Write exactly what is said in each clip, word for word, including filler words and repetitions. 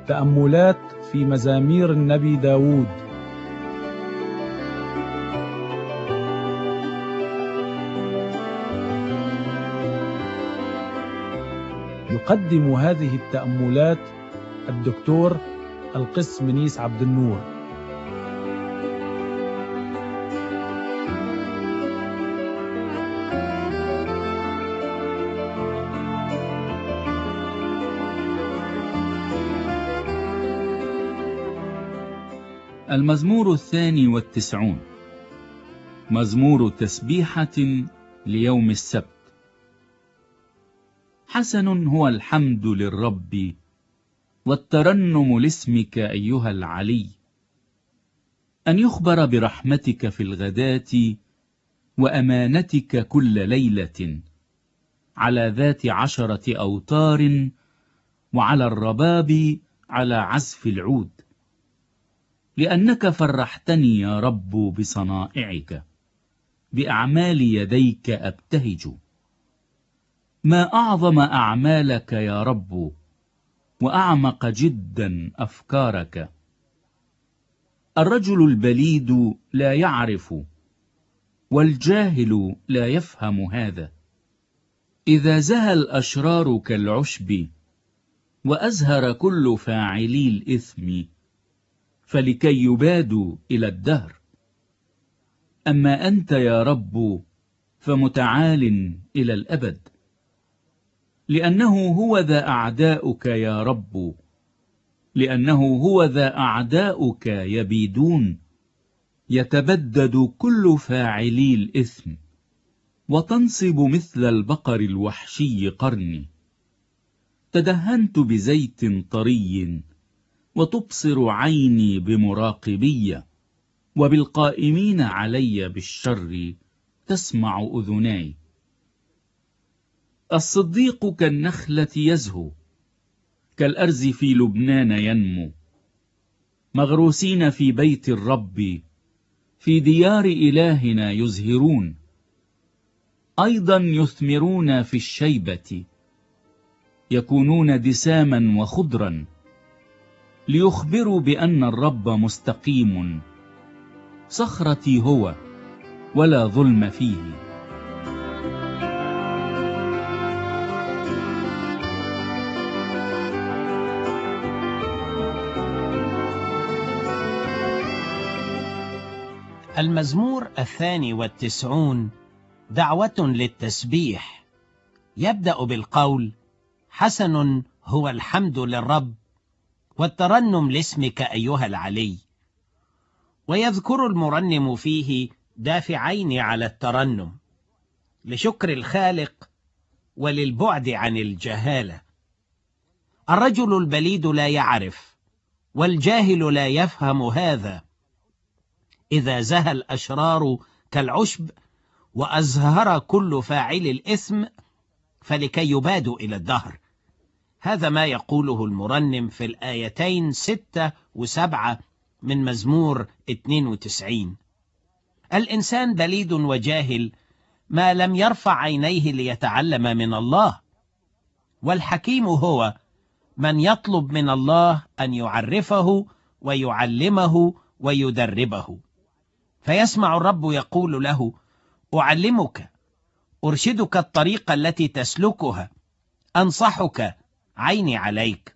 تأملات في مزامير النبي داود. يقدم هذه التأملات الدكتور القس منيس عبد النور. المزمور الثاني والتسعون، مزمور تسبيحة ليوم السبت. حسن هو الحمد للرب، والترنم لاسمك أيها العلي، أن يخبر برحمتك في الغداة وأمانتك كل ليلة، على ذات عشرة أوتار، وعلى الرباب على عزف العود. لأنك فرحتني يا رب بصنائعك، بأعمال يديك أبتهج. ما أعظم أعمالك يا رب، وأعمق جدا أفكارك. الرجل البليد لا يعرف، والجاهل لا يفهم هذا. إذا زهى الأشرار كالعشب، وأزهر كل فاعلي الإثم، فلكي يبادوا إلى الدهر. أما أنت يا رب فمتعال إلى الأبد، لأنه هو ذا أعداؤك يا رب، لأنه هو ذا أعداؤك يبيدون. يتبدد كل فاعلي الإثم، وتنصب مثل البقر الوحشي قرني. تدهنت بزيت طري، وتبصر عيني بمراقبية، وبالقائمين علي بالشر تسمع أذناي. الصديق كالنخلة يزهو، كالأرز في لبنان ينمو، مغروسين في بيت الرب، في ديار إلهنا يزهرون. أيضا يثمرون في الشيبة، يكونون دساما وخضرا، ليخبروا بأن الرب مستقيم. صخرتي هو، ولا ظلم فيه. المزمور الثاني والتسعون دعوة للتسبيح. يبدأ بالقول: حسن هو الحمد للرب، والترنم لاسمك أيها العلي. ويذكر المرنم فيه دافعين على الترنم: لشكر الخالق وللبعد عن الجهالة. الرجل البليد لا يعرف، والجاهل لا يفهم هذا. إذا زهى الأشرار كالعشب، وأزهر كل فاعل الإثم، فلكي يبادوا إلى الدهر. هذا ما يقوله المرنم في الآيتين ستة وسبعة من مزمور اثنين وتسعين. الإنسان بليد وجاهل ما لم يرفع عينيه ليتعلم من الله، والحكيم هو من يطلب من الله أن يعرفه ويعلمه ويدربه. فيسمع الرب يقول له: أعلمك، أرشدك الطريق التي تسلكها، أنصحك، عيني عليك.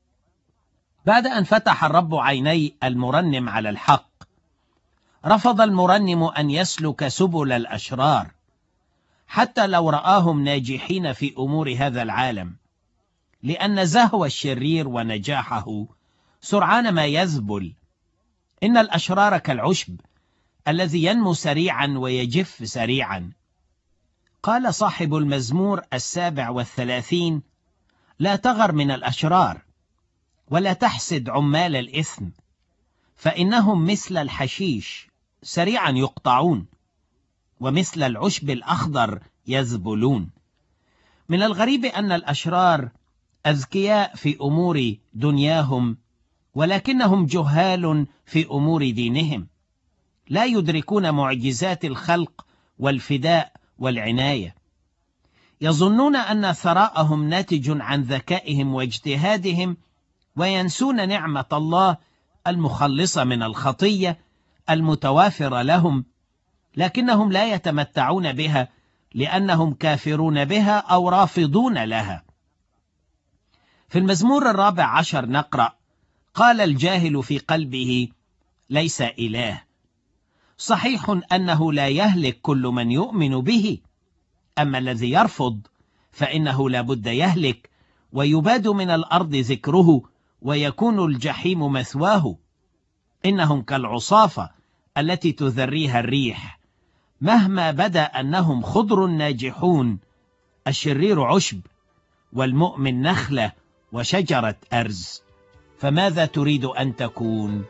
بعد أن فتح الرب عيني المرنم على الحق، رفض المرنم أن يسلك سبل الأشرار، حتى لو رآهم ناجحين في أمور هذا العالم، لأن زهو الشرير ونجاحه سرعان ما يذبل. إن الأشرار كالعشب الذي ينمو سريعا ويجف سريعا. قال صاحب المزمور السابع والثلاثين: لا تغر من الأشرار، ولا تحسد عمال الإثم، فإنهم مثل الحشيش سريعا يقطعون، ومثل العشب الأخضر يذبلون. من الغريب أن الأشرار أذكياء في أمور دنياهم، ولكنهم جهال في أمور دينهم. لا يدركون معجزات الخلق والفداء والعناية. يظنون أن ثراءهم ناتج عن ذكائهم واجتهادهم، وينسون نعمة الله المخلصة من الخطية المتوافرة لهم، لكنهم لا يتمتعون بها لأنهم كافرون بها أو رافضون لها. في المزمور الرابع عشر نقرأ: قال الجاهل في قلبه ليس إله. صحيح أنه لا يهلك كل من يؤمن به، أما الذي يرفض فإنه لا بد يهلك ويباد من الأرض ذكره ويكون الجحيم مثواه. إنهم كالعصافة التي تذريها الريح، مهما بدا أنهم خضر ناجحون. الشرير عشب والمؤمن نخلة وشجرة أرز، فماذا تريد أن تكون؟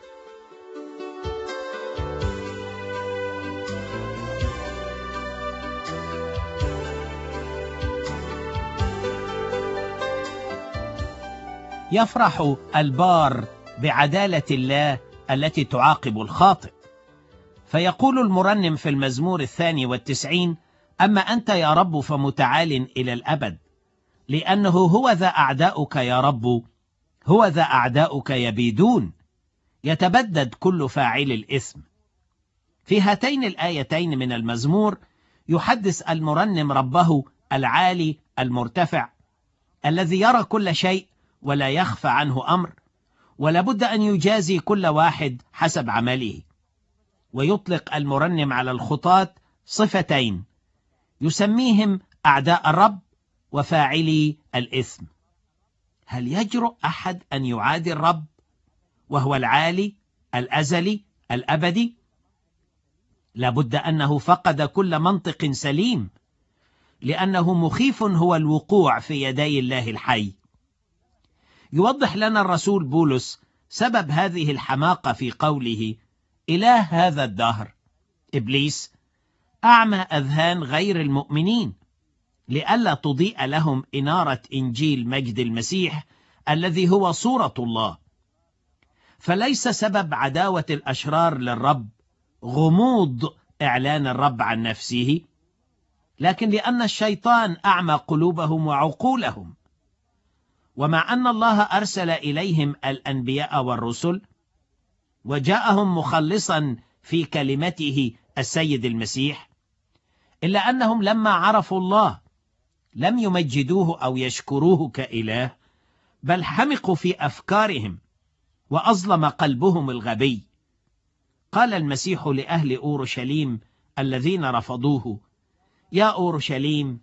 يفرح البار بعدالة الله التي تعاقب الخاطئ. فيقول المرنم في المزمور الثاني والتسعين: أما أنت يا رب فمتعال إلى الأبد، لأنه هو ذا أعداؤك يا رب، هو ذا أعداؤك يبيدون، يتبدد كل فاعل الإثم. في هاتين الآيتين من المزمور يحدث المرنم ربه العالي المرتفع الذي يرى كل شيء ولا يخفى عنه أمر، ولا بد أن يجازي كل واحد حسب عمله. ويطلق المرنم على الخطاة صفتين يسميهم أعداء الرب وفاعلي الإثم. هل يجرؤ أحد أن يعادي الرب وهو العالي الأزلي الأبدي؟ لابد أنه فقد كل منطق سليم، لأنه مخيف هو الوقوع في يدي الله الحي. يوضح لنا الرسول بولس سبب هذه الحماقة في قوله: إله هذا الدهر إبليس أعمى أذهان غير المؤمنين، لئلا تضيء لهم إنارة إنجيل مجد المسيح الذي هو صورة الله. فليس سبب عداوة الأشرار للرب غموض إعلان الرب عن نفسه، لكن لأن الشيطان أعمى قلوبهم وعقولهم. ومع أن الله أرسل إليهم الأنبياء والرسل وجاءهم مخلصا في كلمته السيد المسيح، إلا أنهم لما عرفوا الله لم يمجدوه أو يشكروه كإله، بل حمقوا في أفكارهم وأظلم قلبهم الغبي. قال المسيح لأهل أورشليم الذين رفضوه: يا أورشليم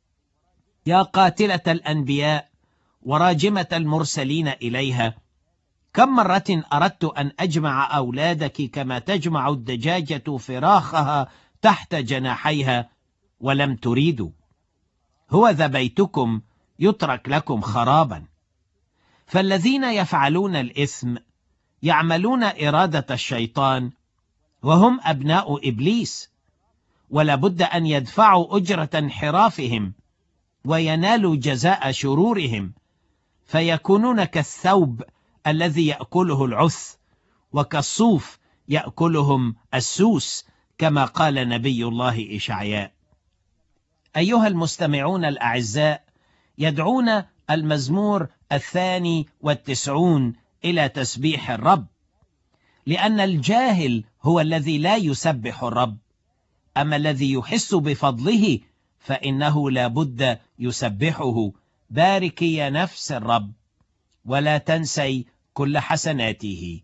يا قاتلة الأنبياء وراجمة المرسلين إليها، كم مرة أردت أن أجمع أولادك كما تجمع الدجاجة فراخها تحت جناحيها ولم تريدوا. هو ذا بيتكم يترك لكم خرابا. فالذين يفعلون الإثم يعملون إرادة الشيطان، وهم أبناء إبليس، ولا بد أن يدفعوا أجرة انحرافهم وينالوا جزاء شرورهم، فيكونون كالثوب الذي يأكله العث، وكالصوف يأكلهم السوس، كما قال نبي الله إشعياء. أيها المستمعون الأعزاء، يدعونا المزمور الثاني والتسعون إلى تسبيح الرب، لأن الجاهل هو الذي لا يسبح الرب، أما الذي يحس بفضله فإنه لا بد يسبحه. باركي يا نفس الرب ولا تنسي كل حسناته.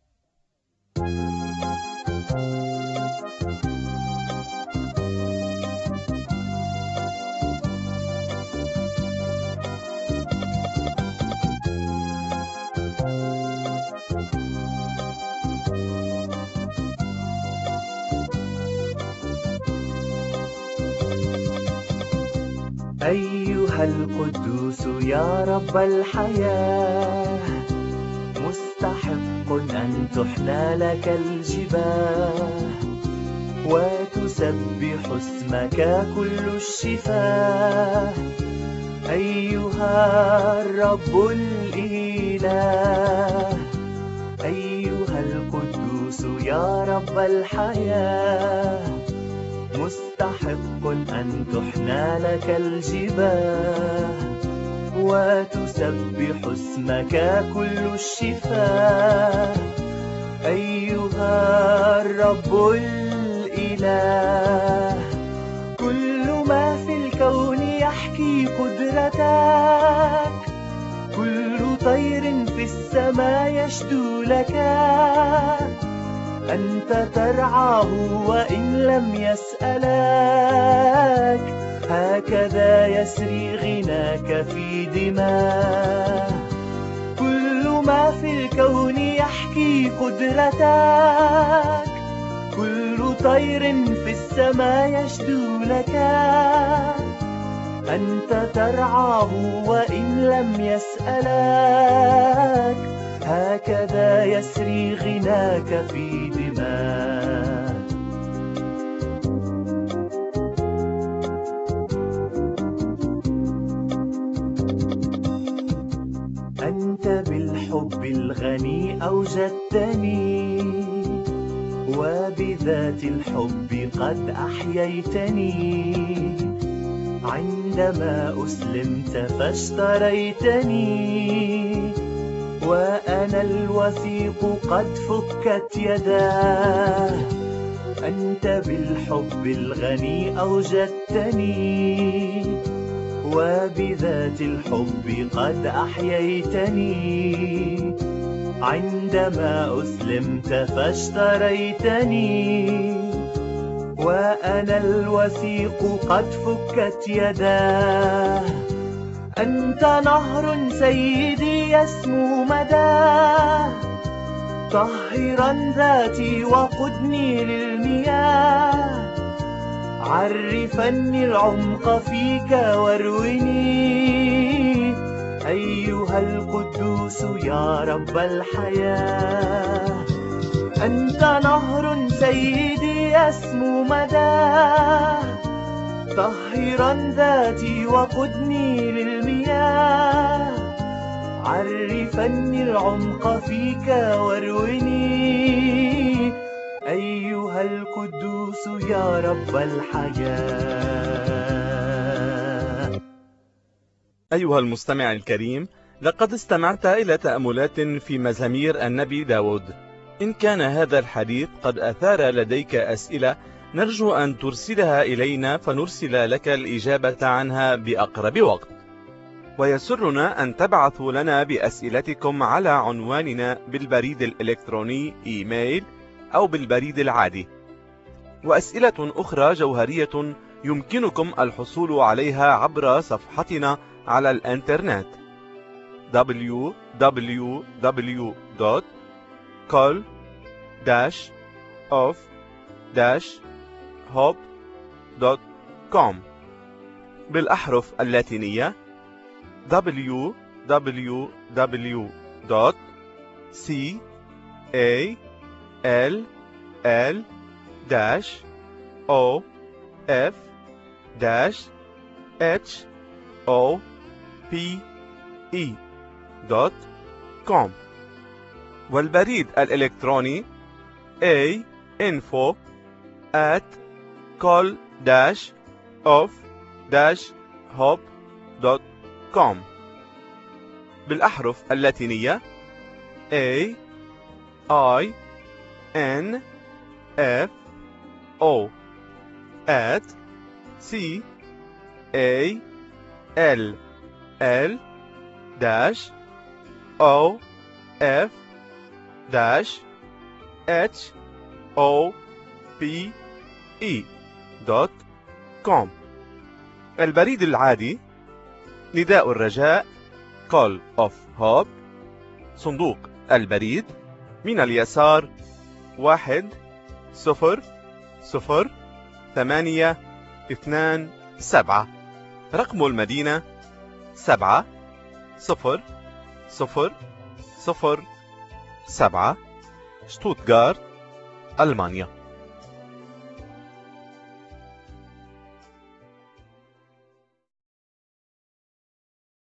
أيها القدوس يا رب الحياة، مستحق أن تحنى لك الجباه، وتسبح اسمك كل الشفاه. أيها الرب الإله، أيها القدوس يا رب الحياة، مستحق أن تحنى لك الجباه، وتسبح اسمك كل الشفاه. أيها الرب الإله، كل ما في الكون يحكي قدرتك، كل طير في السماء يشدو لك. أنت ترعاه وإن لم يسألك، هكذا يسري غناك في دماه. كل ما في الكون يحكي قدرتك، كل طير في السماء يشدو لك. أنت ترعاه وإن لم يسألك، هكذا يسري غناك في دماء. أنت بالحب الغني أوجدتني، وبذات الحب قد أحييتني. عندما أسلمت فاشتريتني، وأنا الوثيق قد فكت يداه. أنت بالحب الغني أوجدتني، وبذات الحب قد أحييتني. عندما أسلمت فاشتريتني، وأنا الوثيق قد فكت يداه. أنت نهر سيدي يسمو مداه، طهرا ذاتي وقدني للمياه. عرفني العمق فيك وارويني، أيها القدوس يا رب الحياة. أنت نهر سيدي يسمو مداه، طهرا ذاتي وقدني للمياه. عرفني العمق فيك وارويني، أيها القدوس يا رب الحياة. أيها المستمع الكريم، لقد استمعت إلى تأملات في مزامير النبي داود. إن كان هذا الحديث قد أثار لديك أسئلة، نرجو أن ترسلها إلينا فنرسل لك الإجابة عنها بأقرب وقت. ويسرنا أن تبعثوا لنا بأسئلتكم على عنواننا بالبريد الإلكتروني إيميل أو بالبريد العادي. وأسئلة أخرى جوهرية يمكنكم الحصول عليها عبر صفحتنا على الإنترنت دبليو دبليو دبليو دوت كول داش أوف داش هوب دوت كوم بالأحرف اللاتينية دبليو دبليو دبليو دوت سي إيه إل إل داش أو إف داش إتش أو بي إي دوت كوم. والبريد الإلكتروني A info at call dash of dash hop دوت كوم بالأحرف اللاتينية A I N F O at C A L L dash O F dash H O P E دوت كوم. البريد العادي نداء الرجاء Call of Hope، صندوق البريد من اليسار واحد صفر صفر ثمانية اثنان سبعة. رقم المدينة سبعة صفر صفر صفر سبعة، شتوتغارت، ألمانيا.